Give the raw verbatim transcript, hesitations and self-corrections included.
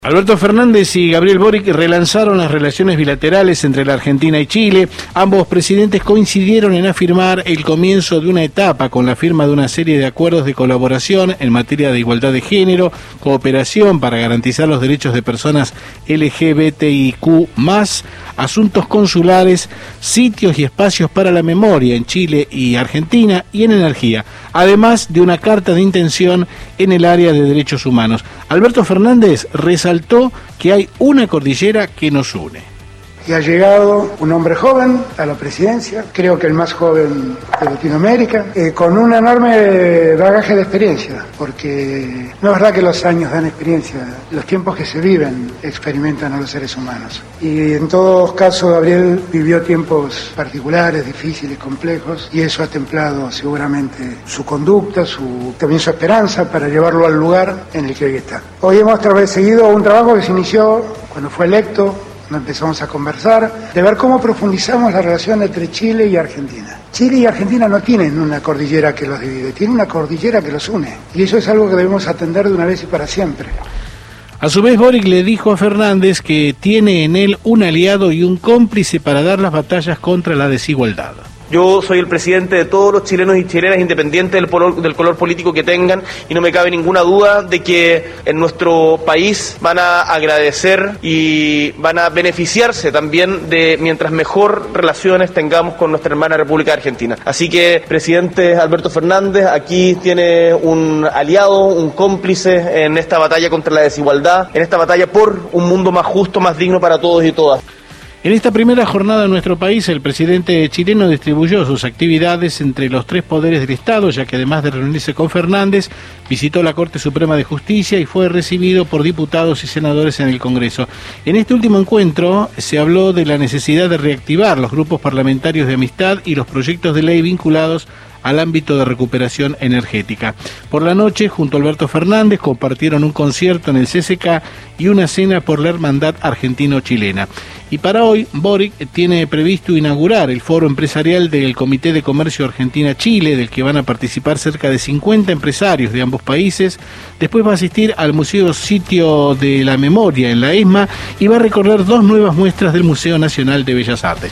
Alberto Fernández y Gabriel Boric relanzaron las relaciones bilaterales entre la Argentina y Chile. Ambos presidentes coincidieron en afirmar el comienzo de una etapa con la firma de una serie de acuerdos de colaboración en materia de igualdad de género, cooperación para garantizar los derechos de personas L G B T I Q más, asuntos consulares, sitios y espacios para la memoria en Chile y Argentina y en energía, además de una carta de intención en el área de derechos humanos. Alberto Fernández resaltó que hay una cordillera que nos une. Y ha llegado un hombre joven a la presidencia, creo que el más joven de Latinoamérica, eh, con un enorme bagaje de experiencia, porque no es verdad que los años dan experiencia, los tiempos que se viven experimentan a los seres humanos. Y en todos casos Gabriel vivió tiempos particulares, difíciles, complejos, y eso ha templado seguramente su conducta, su, también su esperanza para llevarlo al lugar en el que hoy está. Hoy hemos seguido un trabajo que se inició cuando fue electo. Empezamos a conversar, de ver cómo profundizamos la relación entre Chile y Argentina. Chile y Argentina no tienen una cordillera que los divide, tienen una cordillera que los une. Y eso es algo que debemos atender de una vez y para siempre. A su vez, Boric le dijo a Fernández que tiene en él un aliado y un cómplice para dar las batallas contra la desigualdad. Yo soy el presidente de todos los chilenos y chilenas, independiente del color, del color político que tengan, y no me cabe ninguna duda de que en nuestro país van a agradecer y van a beneficiarse también de mientras mejor relaciones tengamos con nuestra hermana República Argentina. Así que, presidente Alberto Fernández, aquí tiene un aliado, un cómplice en esta batalla contra la desigualdad, en esta batalla por un mundo más justo, más digno para todos y todas. En esta primera jornada en nuestro país, el presidente chileno distribuyó sus actividades entre los tres poderes del Estado, ya que además de reunirse con Fernández, visitó la Corte Suprema de Justicia y fue recibido por diputados y senadores en el Congreso. En este último encuentro se habló de la necesidad de reactivar los grupos parlamentarios de amistad y los proyectos de ley vinculados al ámbito de recuperación energética. Por la noche, junto a Alberto Fernández, compartieron un concierto en el C S K y una cena por la Hermandad Argentino-Chilena. Y para hoy, Boric tiene previsto inaugurar el foro empresarial del Comité de Comercio Argentina-Chile, del que van a participar cerca de cincuenta empresarios de ambos países. Después va a asistir al Museo Sitio de la Memoria en la ESMA y va a recorrer dos nuevas muestras del Museo Nacional de Bellas Artes.